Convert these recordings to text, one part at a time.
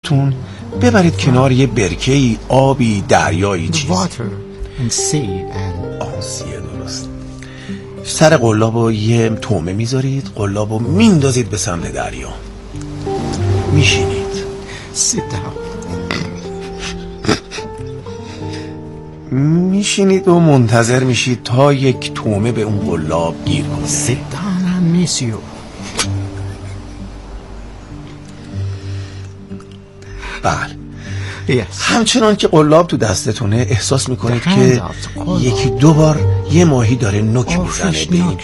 خودتون ببرید کنار یه برکه‌ای، آبی، دریایی چیزی. آسیه درست. سر قلابو یه تومه میذارید، قلابو میندازید به سمت دریا، میشینید. میشینید و منتظر میشید تا یک تومه به اون قلاب گیر کنه. بله. همچنان که قلاب تو دستتونه احساس میکنید که یکی دو بار یه ماهی داره نوک میزنه به این.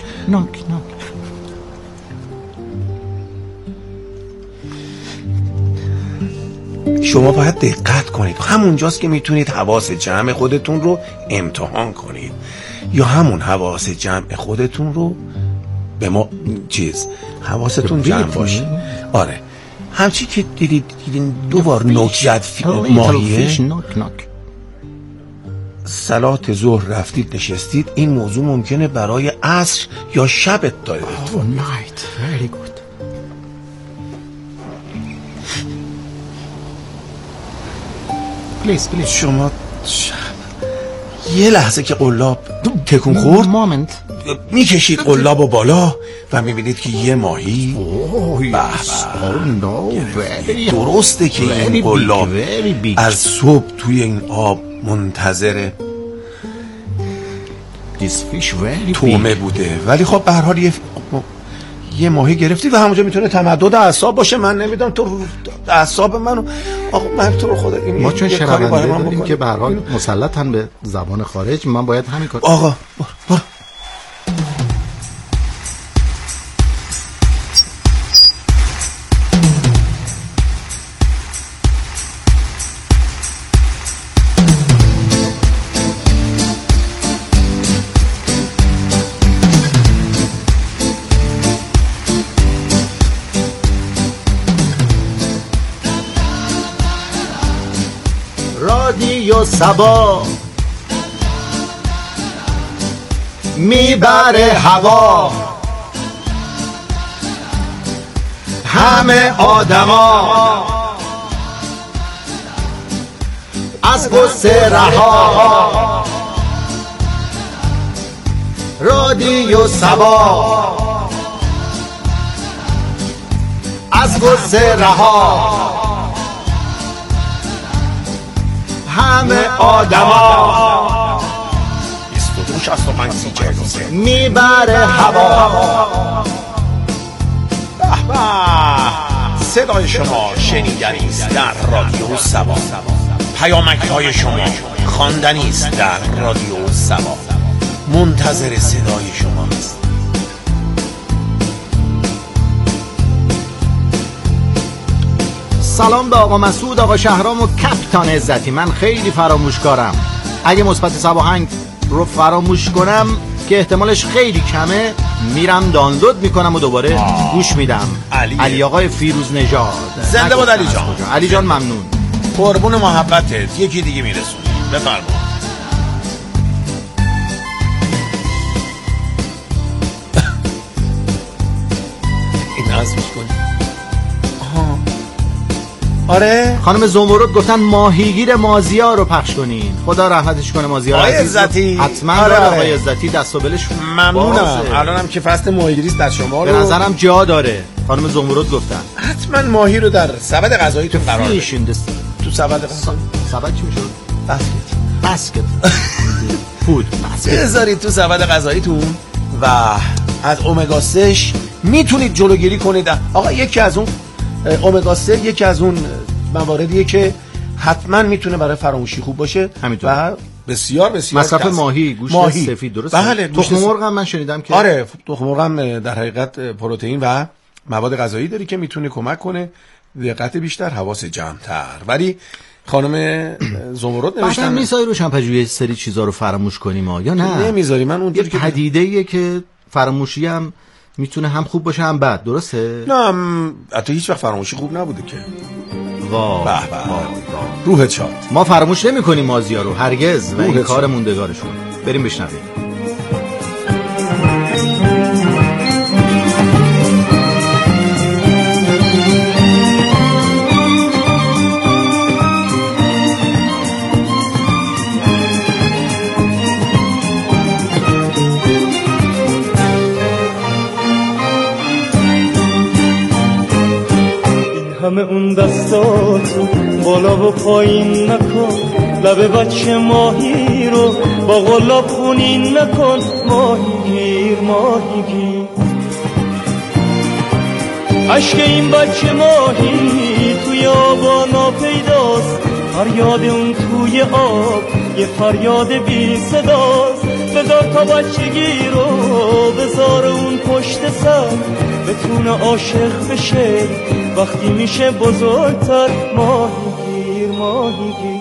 شما باید دقت کنید. همونجاست که میتونید حواس جمع خودتون رو امتحان کنید، یا همون حواس جمع خودتون رو به ما حواستون جمع باشه. آره، همچی که دیدین دو بار نوک زد ماهیه، صلات ظهر رفتید نشستید، این موضوع ممکنه برای عصر یا شب اتفاق بیفته. پلیز شما یه لحظه که قلاب تکون خورد میکشید قلابو بالا و میبینید که یه ماهی. درسته که این قلاب از صبح توی این آب منتظر تومه بوده، ولی خب به هر حال یه ماهی گرفتی و همونجا میتونه تمدد اعصاب باشه. من نمیدونم تو اعصاب منو آقا، من تو رو خدا این ما چون شنونده داریم که به هر حال مسلطن به زبان خارج، من باید همین کار. آقا برو. رادیو سبا میبره هوا، همه آدما از غصه رها. رادیو سبا از غصه رها، همه آدما 22 میبره هوا. صدای شما شنیدنی است در رادیو سبا، پیامک های شما خواندنی است در رادیو سبا. منتظر صدای شما است. سلام به آقا مسعود، آقا شهرام و کپتان عزتی. من خیلی فراموشکارم. اگه مثبت سباهنگ رو فراموش کنم که احتمالش خیلی کمه، میرم دانلود میکنم و دوباره گوش میدم. علی آقای فیروز نژاد، زنده باد علی جان. علی جان ممنون، قربون محبتت. یکی دیگه میرسونی، بفرما. این عزمش کنی. آره خانم زمرد گفتن ماهیگیر مازیار رو پخش کنین. خدا رحمتش کنه مازیار عزتی. حتما. آقای عزتی دست و بلش ممنونم. الانم که فصل ماهیگیری است در شما به نظرم جا داره. خانم زمرد گفتن حتما ماهی رو در سبد غذایی تو قرار بدید. تو سبد غذایی. سبد چی میشه؟ بسکت فود بسکت بذارید تو سبد غذاییتون و از امگا 3 میتونید جلوگیری کنید. آقا یکی از اون امگا 3 یکی از اون مواردیه که حتما میتونه برای فراموشی خوب باشه. همینطور. و بسیار مصرف ماهی، گوشت سفید، درسته؟ بله. تخم مرغ هم من شنیدم که آره، تخم مرغ هم در حقیقت پروتئین و مواد غذایی داره که میتونه کمک کنه، دقت بیشتر، حواس جمع‌تر. ولی خانم زمرد نوشتن بعدم میذاری روشن پژوهی سری چیزا رو فراموش کنیم یا نه؟ نمیذاری. من اونجوری که پدیده‌ایه که فراموشی هم میتونه هم خوب باشه هم بد، درسته؟ نه حتی هیچ وقت فراموشی خوب نبوده که. واه روحت شاد. ما فراموش نمی کنیم مازیار رو هرگز و این کار موندگارشون. بریم بشنویم. اون دستاتو بالا و پایین نکن، لب بچه ماهی رو با غلاب خونین نکن. ماهیگیر ماهیگیر، عشق این بچه ماهی توی آبانا پیداست، فریاد اون توی آب یه فریاد بی صداست. بذار تا بچگی رو بذار اون پشت سر، بتونه عاشق بشه وقتی میشه بزرگتر. ماهیگیر ماهیگیر،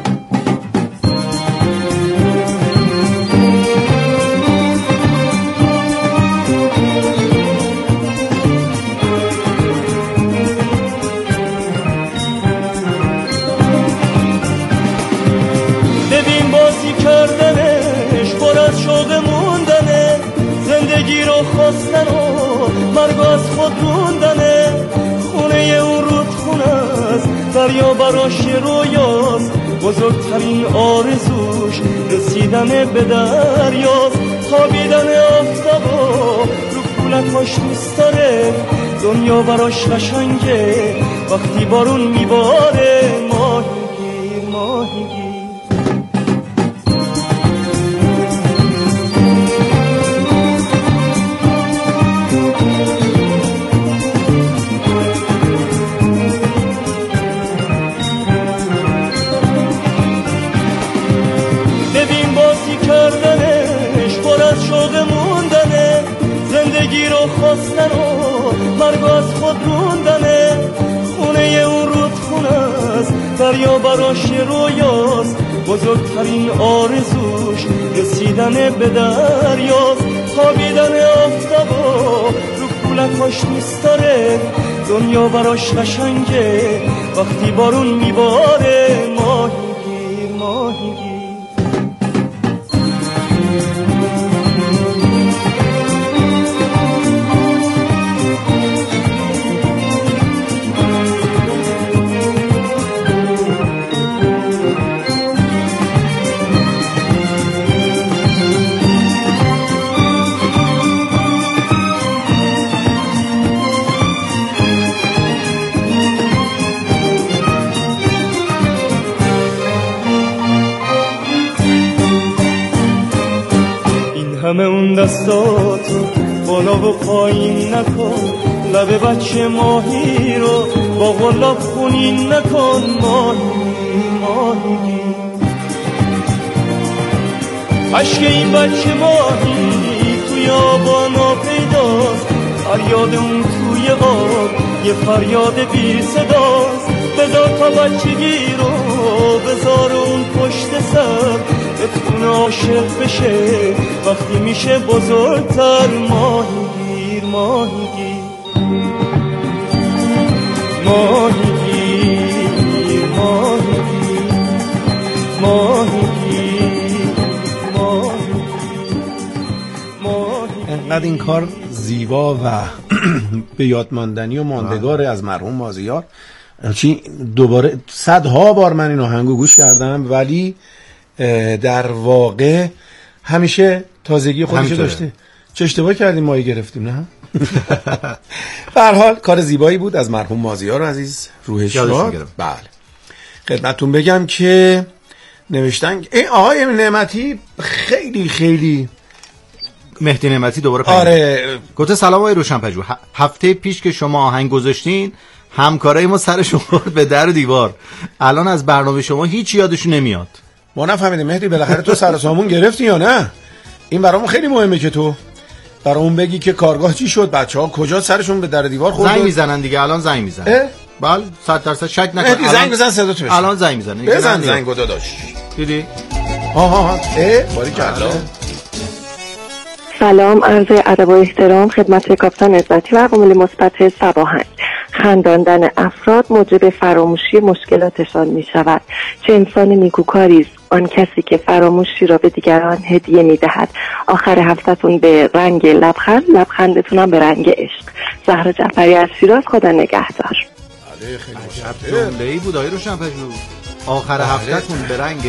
ببین بازی کردنش پر از شوق موندنه، زندگی رو خواستن و مرگ از خود روندنه. خونه اون رودخونه است، دریا براش رویاست، بزرگترین آرزوش رسیدن به دریاست. خوابیدن آفتابا رو پولکاش دوست داره، دنیا براش قشنگه وقتی بارون میباره. ماهیگیر ماهیگیر، ببین بازی کردنش پر از شوق موندنه، زندگی رو خواستن و مرگ از خود روندنه. خونه اون رودخونه است، دریا براش رویاست، بزرگترین آرزوش رسیدن به دریاست. خوابیدن آفتابا رو پولکاش دوست داره، دنیا براش قشنگه وقتی بارون میباره. ماهیگیر ماهیگیر، همه اون دستاتو بالا و پایین نکن، لب بچه ماهی رو با غلاب خونین نکن. ماهی ماهی، عشق این بچه ماهی توی آبانا پیداست، فریاد اون توی آب یه فریاد بی صداست. بذار تا بچگی رو بذار اون پشت سر، بتونه عاشق بشه وقتی میشه بزرگتر. ماهیگیر ماهیگیر ماهیگیر ماهیگیر ماهیگیر ماهیگیر. انقدر این کار زیبا و به یاد ماندنی و ماندگار از مرحوم مازیار. چی دوباره صدها بار من این آهنگو گوش کردم، ولی در واقع همیشه تازگی خودش داشته. چه اشتباه کردیم مایی گرفتیم نه؟ به هر حال کار زیبایی بود از مرحوم مازیار عزیز، روحش شاد. بله خدمتتون بگم که نوشتن آقای نعمتی خیلی خیلی مهدی نعمتی دوباره پیام. آره گفته سلام آقای روشن‌پژوه، هفته پیش که شما آهنگ گذاشتین همکارای ما سرشون خورد به در و دیوار، الان از برنامه شما هیچ یادشون نمیاد. ما نفهمیدیم مهدی بالاخره تو سر سامون گرفتی یا نه؟ این برامون خیلی مهمه که تو برامون بگی که کارگاه چی شد، بچه‌ها کجا سرشون به در دیوار خورد. زنگ میزنن دیگه، الان زنگ میزنن. بله 100% شک نکن. مهدی زنگ بزن صدا تو بشن. الان زنگ میزنن. بزن زنگو داداش. دیدی؟ ها باریکلا. سلام، عرض ادب و احترام خدمت کاپیتان عزتی و عوامل مثبت صباحنگ. خنداندن افراد موجب فراموشی مشکلاتشان می شود. چه انسان نیکوکاری است آن کسی که فراموشی را به دیگران هدیه می دهد. آخر هفتهتون به رنگ لبخند، لبخندتون هم به رنگ عشق. زهرا جعفری از شیراز، خدا نگهدار. بله خیلی جمله‌ای بود آقای روشن‌پژوه. آخر هفتهتون به رنگ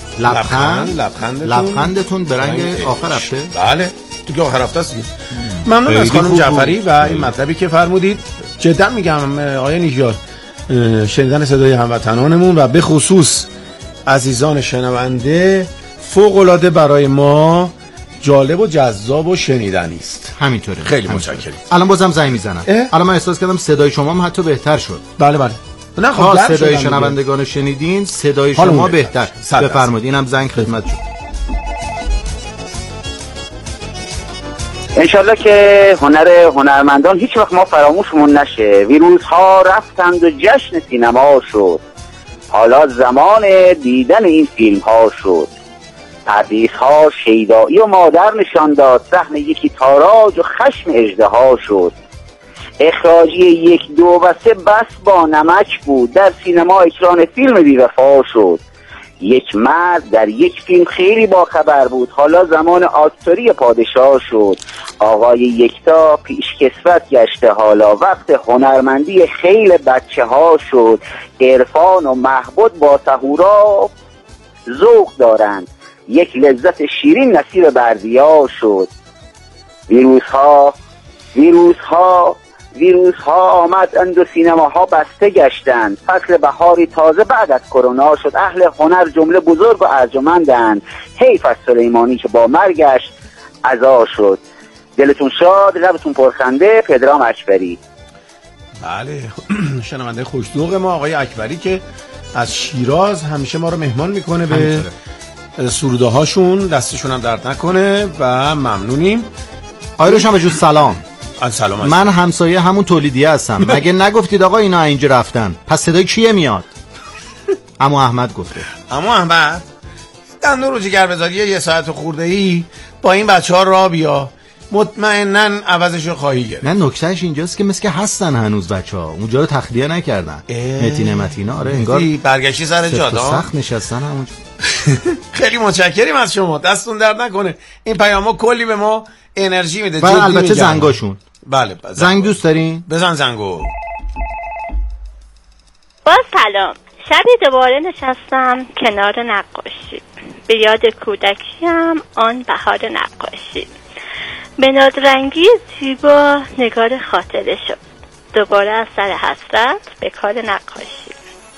لبخندتون به رنگ آخر هفته. بله تو که آخر هفته است. ممنون از خانم جعفری و این مطلبی که فرمودید. جدا میگم آقای نیکیار شنیدن صدای هموطنانمون و به خصوص عزیزان شنونده فوق‌العاده برای ما جالب و جذاب و شنیدنی است. همینطوره. خیلی متشکرم. الان بازم زنگ میزنم. الان من احساس کردم صدای شما هم حتی بهتر شد. بله نه خب صدای شنوندگان شنیدین، صدای شما بهتر. بفرمایید اینم زنگ خدمت شد. انشالله که هنرمندان هیچ وقت ما فراموشمون نشه. ویروس ها رفتند و جشن سینما شد، حالا زمان دیدن این فیلم ها شد. پردیس ها شیدایی و مادر نشان داد، صحنه یکی تاراج و خشم اژدها شد. اخراجی 1، 2 و 3 بس با نمک بود، در سینما اکران فیلم بی‌وفا شد. یک مرد در یک فیلم خیلی باخبر بود، حالا زمان آکتوری پادشاه شد. آقای یکتا پیشکسوت گشته، حالا وقت هنرمندی خیل بچه ها شد. عرفان و محبود با سهورا ذوق دارند، یک لذت شیرین نصیب بردیا شد. ویروس ها آمدند و سینماها بسته گشتند. فصل بهاری تازه بعد از کرونا شد، اهل هنر جمله بزرگ و ارجمندند. حیف از سلیمانی که با مرگش عزا شد. دلتون شاد، لبتون پرخنده. پدرام اکبری. بله شنونده خوش‌ذوق ما آقای اکبری که از شیراز همیشه ما رو مهمان میکنه به سروده هاشون، دستشون هم درد نکنه و ممنونیم. آقای روشن‌به‌جو سلام. سلام. من همسایه همون تولیدیه هستم. مگه نگفتید آقا اینا اینجا رفتن؟ پس صدای کیه میاد؟ عمو احمد گفته. عمو احمد دندون رو جگر بذاری 1 ساعت خورده‌ای با این بچه‌ها را بیا، مطمئناً عوضشو خواهی گرفت. نه نکتهش اینجاست که مثل که هستن هنوز بچه‌ها اونجا رو تخلیه نکردن. متی نعمتی اینا آره انگار برگشتی سر جاده سخت نشستن همونجا. خیلی متشکریم از شما، دستون درد نکنه. این پیاما کلی به ما انرژی میده. و البته زنگاشون. بله زنگ دوست دارین؟ بزن زنگو. با سلام. شبی دوباره نشستم کنار نقاشی، به یاد کودکیم آن بهار نقاشی. به نادرنگی زیبا نگار خاطره شد، دوباره از سر حسرت به کار نقاشی.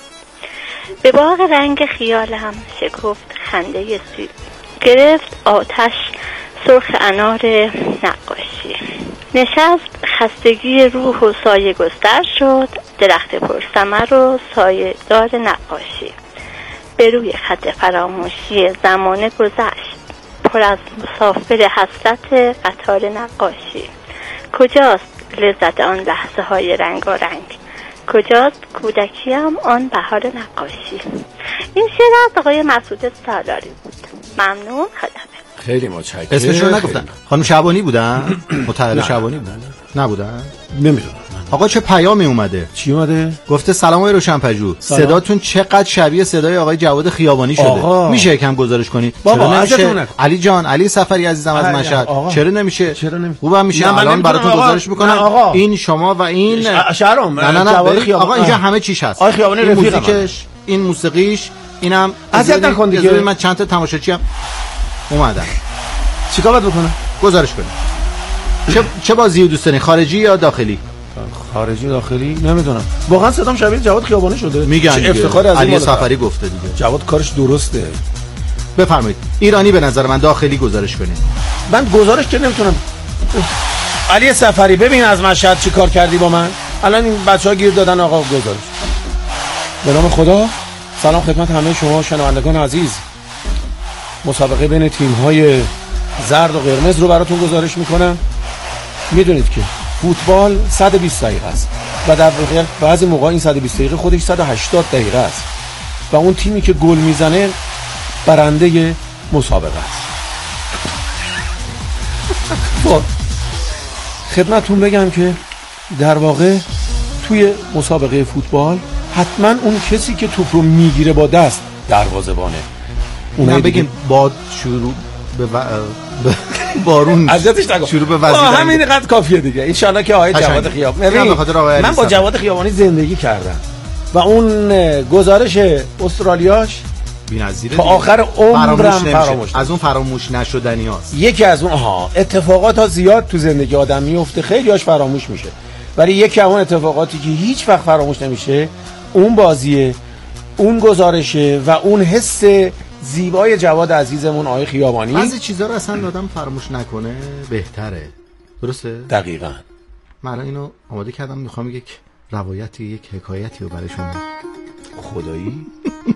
به باغ رنگ خیالم شکفت خنده سیب، گرفت آتش سرخ انار نقاشی. نشست خستگی روح و سایه گستر شد، درخت پرثمر و سایه دار نقاشی. به روی خط فراموشی زمانه گذشت، پر از مسافر حسرت قطار نقاشی. کجاست لذت آن لحظه های رنگارنگ؟ کجاست کودکیم آن بهار نقاشی؟ این شعر از آقای مسعود سالاری بود. ممنون، خدمه. خیلی متشکرم. اسمشون نگفتن. خانم شعبانی بودن؟ متحده شعبانی بودن؟ نبودن؟ نمیدونم. آقا چه پیامی اومده؟ چی اومده؟ گفته سلام آقای روشن‌پژوه، صداتون چقدر شبیه صدای آقای جواد خیابانی شده. آقا. میشه یکم گزارش کنید؟ بابا نمیشه؟ علی جان، علی سفری عزیزم از مشهد، چرا نمیشه؟ خوبم میشه. الان براتون گزارش میکنم. این شما و این شهرام جواد خیابانی. آقا اینجا همه چیش هست. آقای خیابانی رفیقم. این موسیقیش، اینم اذیت نکن دیگه. من چند تا تماشاچی هم اومدن. چیکار باید بکنم؟ گزارش کنید. چه بازی دوست دارین، خارجی یا داخلی؟ خارجی داخلی نمیدونم. واقعا صدام شبیه جواد خیابانی شده. میگن افتخار از علی سفری گفته دیگه. جواد کارش درسته. بفرمایید. ایرانی به نظر من داخلی گزارش کنید. من گزارش که نمیتونم. علی سفری ببین از مشهد چی کار کردی با من. الان این بچه‌ها گیر دادن آقا گزارش. به نام خدا سلام خدمت همه شما شنوندگان عزیز. مسابقه بین تیم‌های زرد و قرمز رو براتون گزارش میکنم. میدونید که فوتبال 120 دقیقه است و در واقع بعضی موقع این 120 دقیقه خودش 180 دقیقه است و اون تیمی که گل میزنه برنده مسابقه است. خدمتتون بگم که در واقع توی مسابقه فوتبال حتما اون کسی که توپ رو میگیره با دست دروازه‌بانه. اونم بگیم باد شروع به بارون شروع به وزیدن همین قد کافیه دیگه. ان شاءالله که آقای جواد خیابانی، من با جواد خیابانی زندگی کردم و اون گزارش استرالیاش بی‌نظیره تا آخر عمرم فراموش از اون فراموش نشدنی هاست. یکی از اون اتفاقات ها زیاد تو زندگی آدم میفته، خیلی‌هاش فراموش میشه، ولی یکی از اون اتفاقاتی که هیچ وقت فراموش نمیشه اون بازیه، اون گزارشه و اون حس زیبای جواد عزیزمون آقای خیابانی. بعضی چیزا رو اصلا آدم فراموش نکنه بهتره. درسته؟ دقیقاً. من اینو آماده کردم، میخوام یک روایتی، یک حکایتی رو برای شما. خدایی؟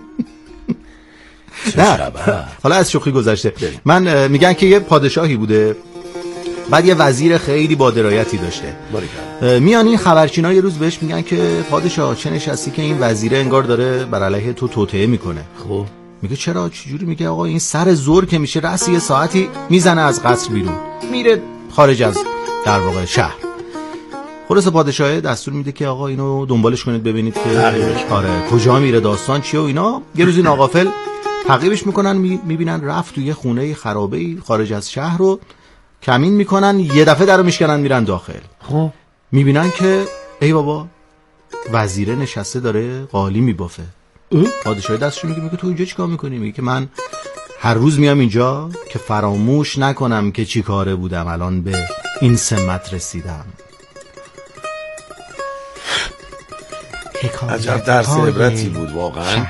نه حالا از شوخی گذشته. من میگن که یه پادشاهی بوده، بعد یه وزیر خیلی با درایتی داشته. میان این خبرچینا یه روز بهش میگن که پادشاه چه نشستی که این وزیره انگار داره بر علیه تو توطئه میکنه. خب میگه چرا؟ چجوری؟ میگه آقا این سر زور که میشه رأس یه ساعتی میزنه از قصر بیرون، میره خارج از در واقع شهر. خلاص پادشاه دستور میده که آقا اینو دنبالش کنید ببینید که آره کجا میره، داستان چیه و اینا. یه روزی ناغافل تعقیبش میکنن، میبینن رفت توی خونه خرابه‌ای خارج از شهر رو کمین میکنن، یه دفعه درو میشکنن میرن داخل. خب میبینن که ای بابا وزیره نشسته داره قالی میبافه. پادشاه دستش میگه تو اینجا چیکار میکنی؟ میگه که من هر روز میام اینجا که فراموش نکنم که چی کاره بودم، الان به این سمت رسیدم. عجب درس عبرتی بود واقعا.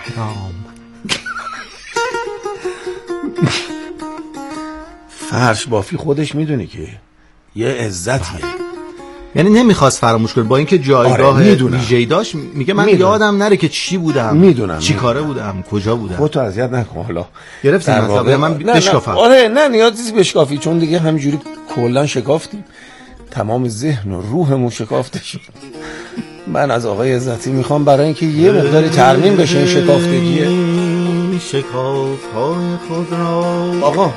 فرش بافی خودش میدونه که یه عزتیه، یعنی نمیخواست فراموش کنه با اینکه جایگاه ویژه‌ای داشت. میگه من یادم نره که چی بودم، میدونم چی کاره بودم، کجا بودم. خودتو اذیت نکن. حالا گرفتیم مثلا من بشکافم. آره نه نیازی بشکافی، چون دیگه همینجوری کلا شکافتیم، تمام ذهن و روحمون شکافته شد. من از آقای عزتی میخوام برای اینکه یه مقداری ترمیم بشه این شکافتگیه، شکاف‌های خود را آقا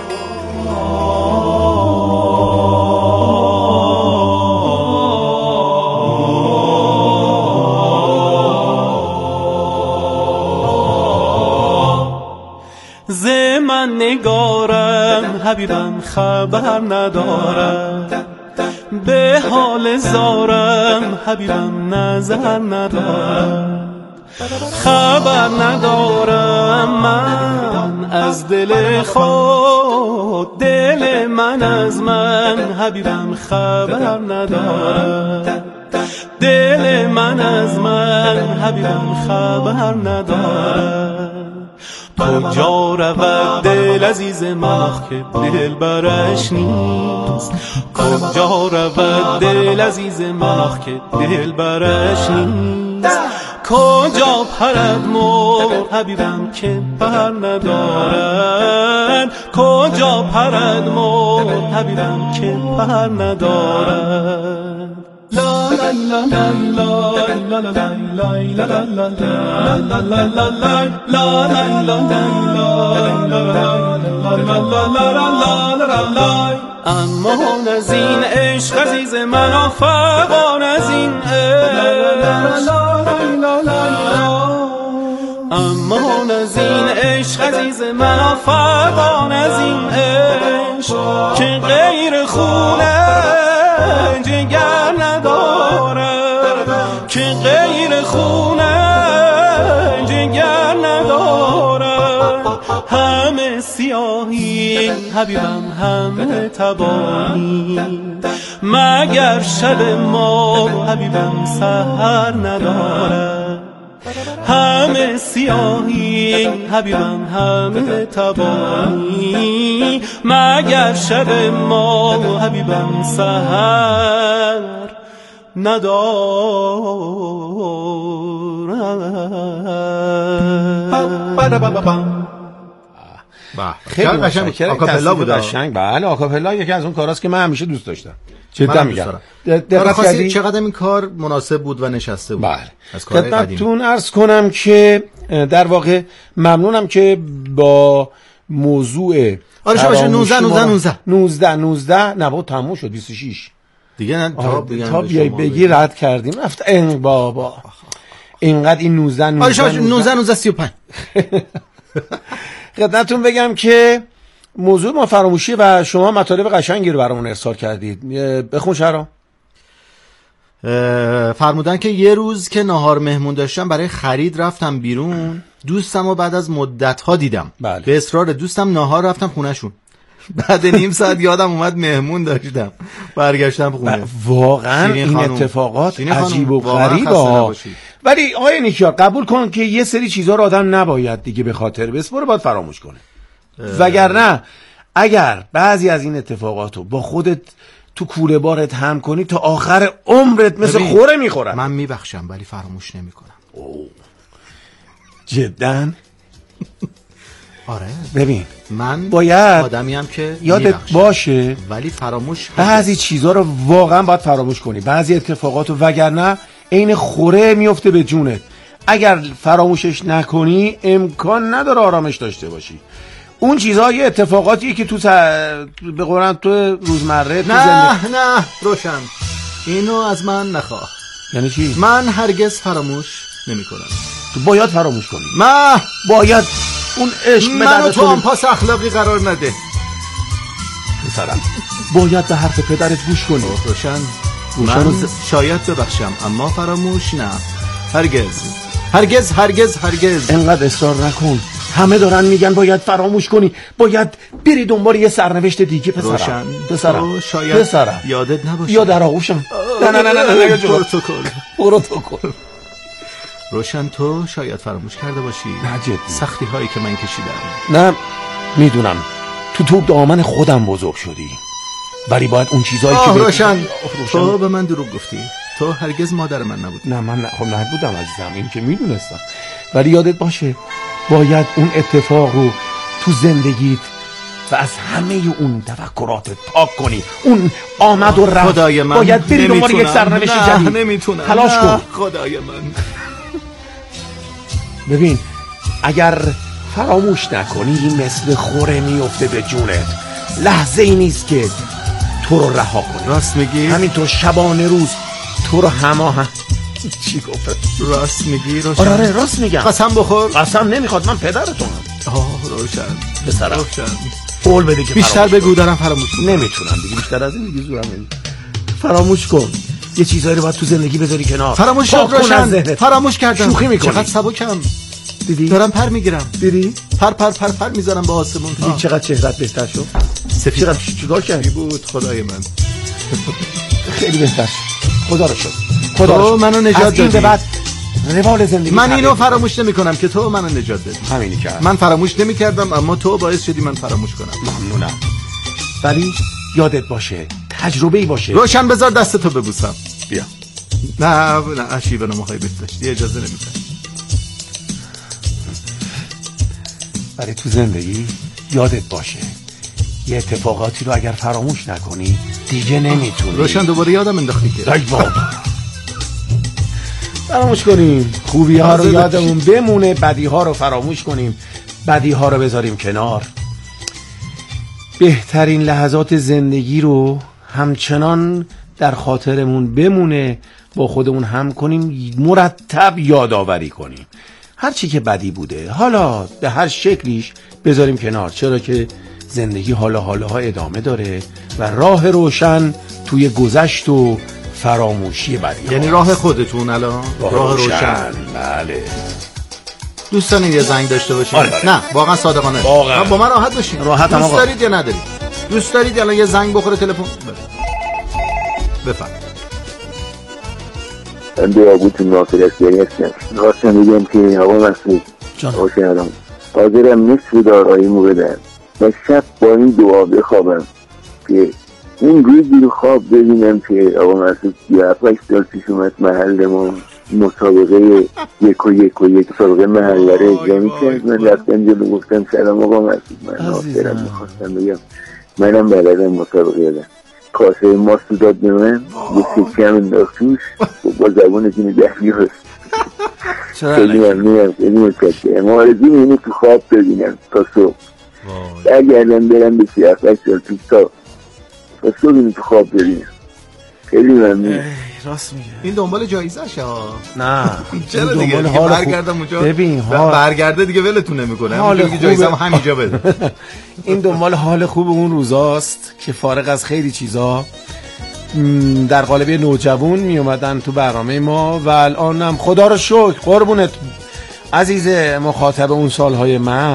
من نگارم حبیبم خبر ندارم، به حال زارم حبیبم نظر ندارم، خبر ندارم من از دل خود، دل من از من حبیبم خبر ندارم، دل من از من حبیبم خبر ندارم. کجا رود دل عزیز من که دل برش نیست، کجا رود دل عزیز من که دل برش نیست، کجا پرد مرغ حبیبم که پر ندارد، کجا پرد مرغ حبیبم که پر ندارد. لا لا لا لا لا لا لا لا. اما از این عشق عزیز من فغان از این عشق، اما از این عشق عزیز من فغان از این عشق، که غیر خونه جگر ندارد، که غیر خونه جگر ندارد. همه سیاهی حبیبم همه تباهی، مگر شب ما حبیبم سحر ندارد. همه سیاهی حبیبم همه تباهی، مگر شب ما حبیبم سحر ندارد. خیلی قشنگ آکاپلا بود. قشنگ. بله آکاپلا یکی از اون کاراست که من همیشه دوست داشتم. جدا میگم. دقت کردی چقدر این کار مناسب بود و نشسته بود. بله. از کارهای قدیم. خدمتتون عرض کنم که در واقع ممنونم که با موضوع آره باشه 19 نه تموم شد 26 دیگه نه تا بیای بگی رد کردیم رفت این بابا اینقدر این 19 35 خدمتتون بگم که موضوع ما فراموشی و شما مطالب قشنگی رو برامون ارسال کردید. بخون شهرام. فرمودن که یه روز که نهار مهمون داشتم برای خرید رفتم بیرون، دوستم رو بعد از مدت ها دیدم. بله. به اصرار دوستم نهار رفتم خونهشون. بعد نیم ساعت یادم اومد مهمون داشتم، برگشتم خونه. واقعا این اتفاقات عجیب و غریبه. ولی آقای نیکیار قبول کن که یه سری چیزها رو آدم نباید دیگه به خاطر بسپره، باید فراموش کنه. وگرنه اگر بعضی از این اتفاقات رو با خودت تو کوله بارت هم کنی تا آخر عمرت مثل خوره میخورن. من میبخشم ولی فراموش نمیکنم. جداً؟ آره ببین من باید آدمیم که یادت باشه ولی فراموش بعضی چیزا رو واقعا باید فراموش کنی، بعضی اتفاقات رو، وگرنه عین خوره میفته به جونت. اگر فراموشش نکنی امکان نداره آرامش داشته باشی. اون چیزها یه اتفاقاتیه که تو به قرآن تو روزمره تو نه روشن اینو از من نخواه. یعنی چی؟ من هرگز فراموش نمی کنم. تو باید فراموش کنی. من باید اون عشق منو تو هم پاس اخلاقی قرار نده. پسرم باید به حرف پدرت گوش کنی. روشن من شاید ببخشم اما فراموش نه. هرگز. انقدر اصرار نکن. همه دارن میگن باید فراموش کنی، باید بری دنبال یه سرنوشت دیگه. پسرم شاید یادت نباشه یا در آغوشم. نه پروتکل. روشن تو شاید فراموش کرده باشی. نه جدی. سختی هایی که من کشیدم. نه میدونم تو دامن خودم بزرگ شدی، ولی باید اون چیزایی که روشن تو به من دروغ گفتی. تو هرگز مادر من نبودی. نه من نبودم عزیزم، این که میدونستم. ولی یادت باشه باید اون اتفاق رو تو زندگیت و از همه اون تفکراتت پاک کنی. اون آمد و رفت. خدای من باید بری دنبال یک سرنوشت جدید. نمیتونم. تلاش کن. خدای من. ببین اگر فراموش نکنی مثل خوره میفته به جونت. لحظه ای نیست که تو رو رها کنی. راست میگی؟ همینطور شبانه روز تو رو هماهنگ. چی گفت؟ راست میگی روشن؟ آره راست میگم. قسم بخور. قسم نمیخواد، من پدرتونم. روشن پسرم روشن قول بده که بیشتر بگو دارم فراموش کنم. نمیتونم دیگه بیشتر از این دیگه زورم نمیاد. فراموش کن. یه چیزایی رو باید تو زندگی بذاری کنار. فراموش شد روشن. فراموش کردم. شوخی میکنی. چقدر سبکم. دیدی؟ دارم پر میگیرم. دیدی؟ پر میذارم به آسمون. دیدی چقدر چهرت بهتر شد؟ چقدر چیکار کردی؟ بود خدای من. خیلی بهتر شد. خدا رو شکر. تو منو نجات دادی. بعد روال زندگی من اینو فراموش نمیکنم که تو منو نجات دادی. همینی کرد. من فراموش نمیکردم اما تو باعث شدی من فراموش کنم. ممنونم. ولی یادت باشه تجربه‌ای باشه. روشن بذار دستتو ببوسم. بیا. نه اشی به نماهای بهداشتی اجازه نمیدم. ولی تو زندگی یادت باشه یه اتفاقاتی رو اگر فراموش نکنی دیگه نمیتونی. روشن دوباره یادم انداختی که فراموش کنیم خوبی ها رو یادمون بمونه، بدی ها رو فراموش کنیم، بدی ها رو بذاریم کنار، بهترین لحظات زندگی رو همچنان در خاطرمون بمونه، با خودمون هم کنیم، مرتب یادآوری کنیم هر چی که بدی بوده حالا به هر شکلیش بذاریم کنار، چرا که زندگی حالا ادامه داره و راه روشن توی گذشت و فراموشی بدی. یعنی راه خودتون الان راه روشن. بله. دوست دارید یه زنگ داشته باشید؟ آره. نه واقعا صادقانه. واقعا با من راحت باشین. راحتم دوست دارید یا ندارید؟ دوست دارید الان یه زنگ بخوره تلفن؟ بفرمایید. من دیابوتون ناصر اسکری هستم. خواستم بگم که آقا مسعود روشن حاضرم نصف داراییمو بدم و شب با این دعا بخوابم که اون روزی رو خواب ببینم که آقا مسعود 7 سال پیش اومد محل ما مسابقه 1-1 مسابقه محله رو اجرا کرد. من رفتم جلو گفتم سلام آقا مسعود، من ناصرم، میخواستم بگم منم بلدم مسابقه یادم. کاسه ماست داد به من، یه سکه هم انداخت توش با زبون جون دهمی هست. خیلی ممنونم، خیلی متشکرم. آرزوم اینه تو خواب ببینم تا صبح، برگردم برم به 7 سال پیش تا صبح اینو تو خواب ببینم. خیلی ممنونم. راست میگه. این دنبال جایزه‌شه ها. نه چرا دیگه برگردم اونجا. ببین برگرده دیگه ولتون نمیکنه. همون جایزه همینجا بده. این دنبال حال خوب اون روزاست که فارغ از خیلی چیزا در قالب نوجوان می اومدن تو برنامه ما و الانم خدا رو شکر قربونت عزیز مخاطب اون سالهای من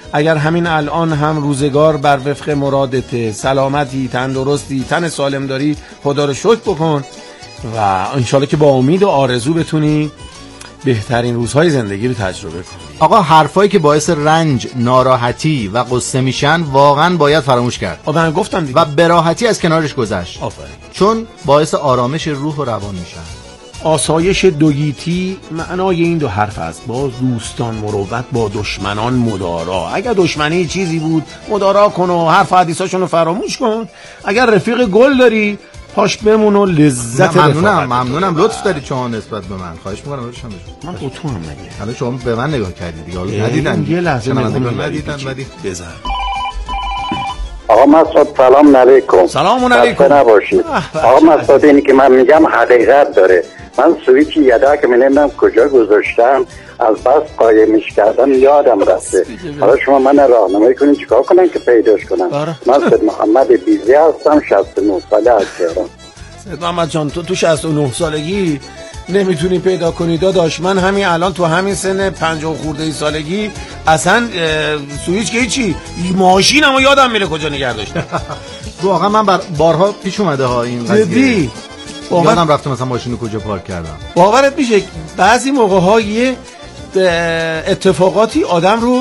اگر همین الان هم روزگار بر وفق مرادته، سلامتی، تندرستی، تن سالم داری، خدا رو شکر بکن و انشالله که با امید و آرزو بتونی بهترین روزهای زندگی رو تجربه کنی. آقا حرفایی که باعث رنج، ناراحتی و قصه میشن واقعا باید فراموش کرد. من گفتم دیگه. و به راحتی از کنارش گذشت. آفرین. چون باعث آرامش روح و روان میشن. آسایش دوگیتی معنای این دو حرف است: با دوستان مروت، با دشمنان مدارا. اگر دشمنی چیزی بود مدارا کن و حرف حدیثاشون رو فراموش کن. اگر رفیق گل داری پاش بمون و لذت ممنونم لطف داری شما نسبت به من. خواهش می‌کنم روشن بشم. من با تو هم مگه. حالا شما به من نگاه کردید دیگه. حالا ندیدن یه لحظه ندیدن بزن. آقا مسعود سلام علیکم. سلام علیکم. خسته نباشید. آقا مسعود اینی که من میگم حقیقت داره. من سویچ یدک من نمیدونم کجا گذاشتم، از بس قایمش کردم یادم رفته. حالا شما من راهنمایی کنین چیکار کنم که پیداش کنم. من سید محمد بیزی هستم، 69 ساله از تهران. سید محمد جان تو 69 سالگی نمیتونی پیدا کنی داداش. من همین الان تو همین سن 50 خورده سالگی اصلا سویچ که هیچی، ماشینمو یادم میره کجا نگه داشتم. واقعا من بارها پیش اومده ها این قضیه. یادم رفته مثلا ماشینو کجا پارک کردم. باورت میشه بعضی موقع ها یه اتفاقاتی آدم رو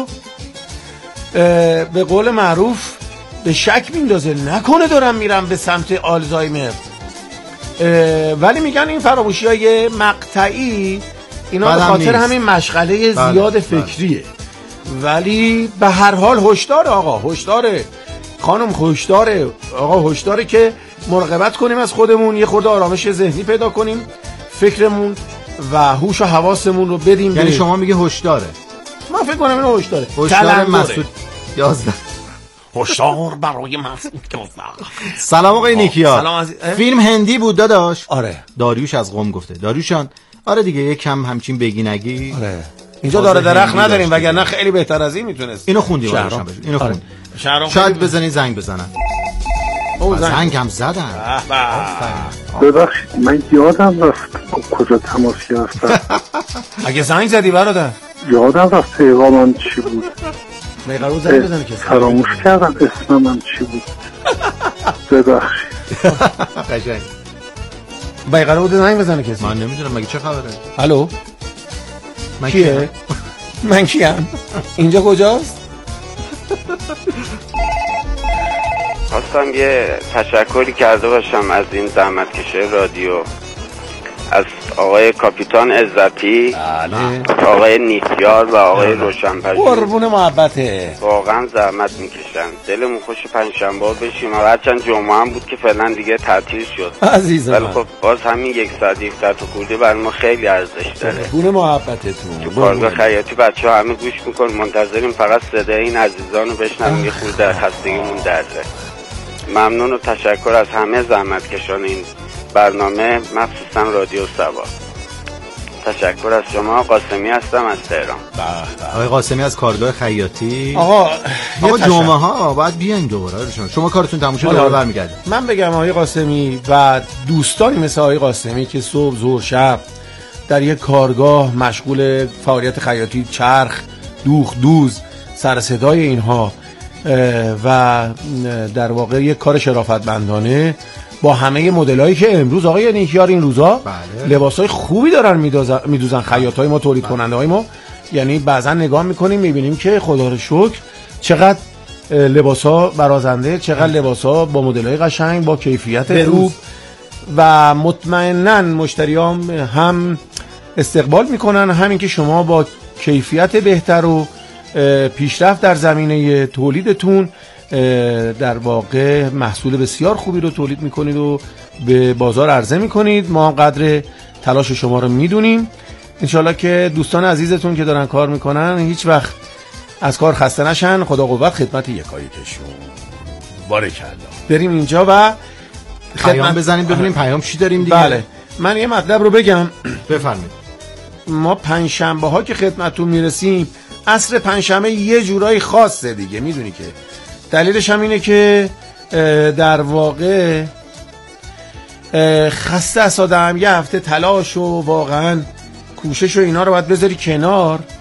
به قول معروف به شک میندازه، نکنه دارم میرم به سمت آلزایمر. ولی میگن این فراموشی های مقطعی اینا به خاطر همین مشغله زیاد فکریه. ولی به هر حال هشدار آقا، هشداره خانم، هشداره آقا، هشداره که مراقبت کنیم از خودمون، یه خورده آرامش ذهنی پیدا کنیم، فکرمون و هوش و حواسمون رو بدیم. یعنی شما میگه هشداره؟ من فکر کنم اینو هشداره. هشدار مسعود 11. هشدار برای مسعود 11. سلام آقای نیکیا. سلام فیلم هندی بود داداش. آره. داریوش از قم گفته. داریوشان آره دیگه یک کم همچین بگی نگی. آره. اینجا داره درخت نداریم وگرنه خیلی بهتر از این میتونست. اینو خوندیم اینو خوند. شاید بزنین زنگ بزنن. زنگ هم زدن. ببخشید من یادم رفت کجا تماس گرفتم. اگه زنگ زدی برادر یادم رفت پیغامم چی بود. میقرار زنگ بزنه که فراموش کردم اسمم چی بود. ببخشید. قشنگ. میقرار زنگ بزنه کسی. من نمیدونم مگه چه خبره. الو من کیه؟ من کیم؟ اینجا کجاست؟ خواستم یه تشکری کرده باشم از این زحمتکشه رادیو، از آقای کاپیتان عزتی، آقای نیکیار و آقای روشنپژوه. قربون محبته. واقعا زحمت میکشن، دلمون خوش پنجشنبه بشیم. هرچند جمعه هم بود که فعلا دیگه تعطیل شد عزیزم، ولی خب باز همین یک ساعت و خورده برای ما خیلی ارزش داره. قربون محبتتون. تو کارگاه خیاطی بچه‌ها همه گوش میکنن، منتظریم فقط صدای این عزیزانو بشنویم یه خورده خستگیمون درده. ممنون و تشکر از همه زحمتکشان این برنامه، مخصوصا رادیو سبا. تشکر از شما. قاسمی هستم از تهران. آقای قاسمی از کارگاه خیاطی. آقا جمعه ها باید بیاین دوباره. شما کارتون تموم شد دوباره برمیگردید. من بگم آقای قاسمی و دوستانی مثل آقای قاسمی که صبح ظهر شب در یک کارگاه مشغول فعالیت خیاطی، چرخ، دوخ، دوز، سر صدای اینها و در واقع یک کار شرافتمندانه با همه مدلایی که امروز آقای نیکیار این روزا لباسای خوبی دارن میدوزن خیاطای ما، تولید کننده های ما. یعنی بعضا نگاه میکنیم میبینیم که خدا رو شکر چقدر لباسا برازنده، چقدر لباسا با مدلای قشنگ، با کیفیت خوب و مطمئناً مشتریام هم استقبال میکنن، همین که شما با کیفیت بهتر و پیشرفت در زمینه تولیدتون در واقع محصول بسیار خوبی رو تولید میکنید و به بازار عرضه میکنید. ما قدر تلاش شما رو میدونیم. انشالله که دوستان عزیزتون که دارن کار میکنن هیچ وقت از کار خسته نشن. خدا قوت خدمت یکایکشون. بارکالله. بریم اینجا و پیام بزنیم ببینیم پیام چی داریم دیگه. بله من یه مطلب رو بگم. بفرمایید. ما پنجشنبه ها که خدمتتون میرسیم عصر پنجشنبه یه جورایی خاصه دیگه، میدونی که دلیلش هم اینه که در واقع خسته است آدم، یه هفته تلاش و واقعا کوشش و اینا رو باید بذاری کنار